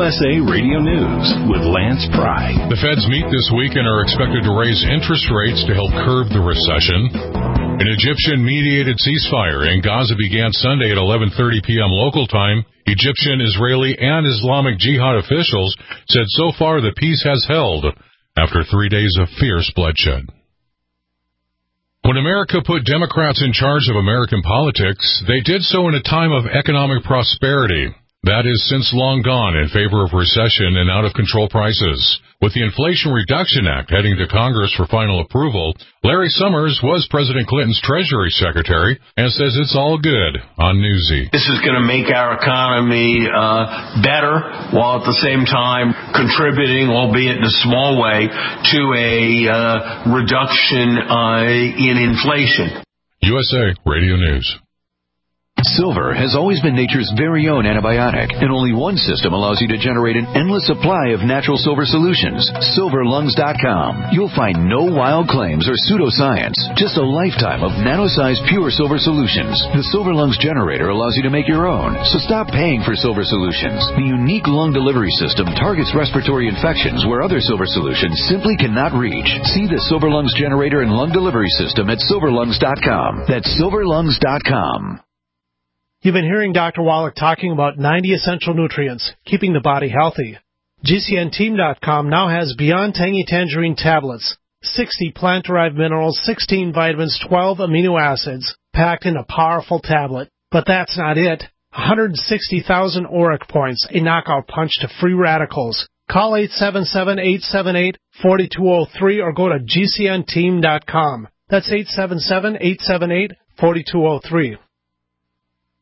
USA Radio News with Lance Pry. The Feds meet this week and are expected to raise interest rates to help curb the recession. An Egyptian-mediated ceasefire in Gaza began Sunday at 11:30 p.m. local time. Egyptian, Israeli, and Islamic Jihad officials said so far the peace has held after 3 days of fierce bloodshed. When America put Democrats in charge of American politics, they did so in a time of economic prosperity. That is since long gone in favor of recession and out-of-control prices. With the Inflation Reduction Act heading to Congress for final approval, Larry Summers was President Clinton's Treasury Secretary and says it's all good on Newsy. This is going to make our economy better, while at the same time contributing, albeit in a small way, to a reduction in inflation. USA Radio News. Silver has always been nature's very own antibiotic, and only one system allows you to generate an endless supply of natural silver solutions. SilverLungs.com. You'll find no wild claims or pseudoscience, just a lifetime of nano-sized pure silver solutions. The Silver Lungs generator allows you to make your own, so stop paying for silver solutions. The unique lung delivery system targets respiratory infections where other silver solutions simply cannot reach. See the Silver Lungs generator and lung delivery system at SilverLungs.com. That's SilverLungs.com. You've been hearing Dr. Wallach talking about 90 essential nutrients, keeping the body healthy. GCNteam.com now has Beyond Tangy Tangerine tablets, 60 plant-derived minerals, 16 vitamins, 12 amino acids, packed in a powerful tablet. But that's not it. 160,000 ORAC points, a knockout punch to free radicals. Call 877-878-4203 or go to GCNteam.com. That's 877-878-4203.